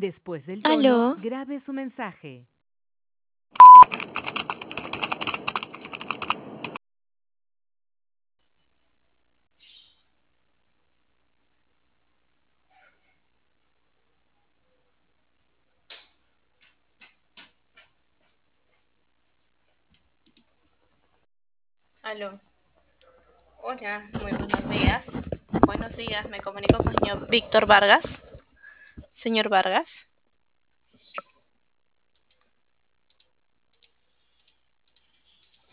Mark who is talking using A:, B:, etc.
A: Después del
B: Aló.
A: tono, grabe su mensaje.
C: Aló. Hola, muy buenos días. Buenos días, me comunico con el señor Víctor Vargas. Señor Vargas.